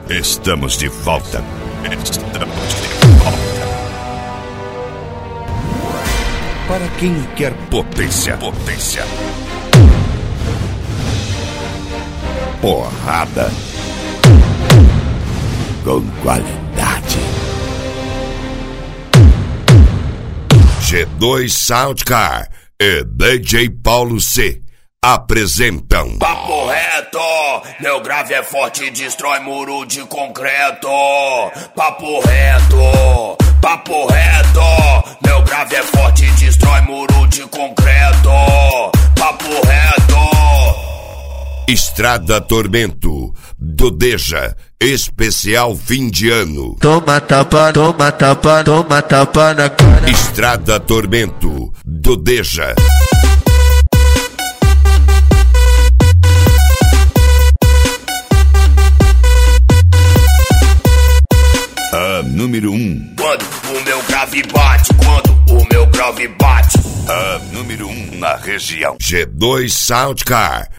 Estamos de volta. Para quem quer potência. Porrada com qualidade. G2 Soundcar e DJ Paulo C apresentam Papo reto, meu grave é forte, destrói muro de concreto. Papo reto, meu grave é forte, destrói muro de concreto. Papo reto. Estrada Tormento do Deja, especial fim de ano. Toma tapa na cara. Estrada Tormento do Deja. A número 1. Quando o meu grave bate, A número 1 na região. G2 Soundcar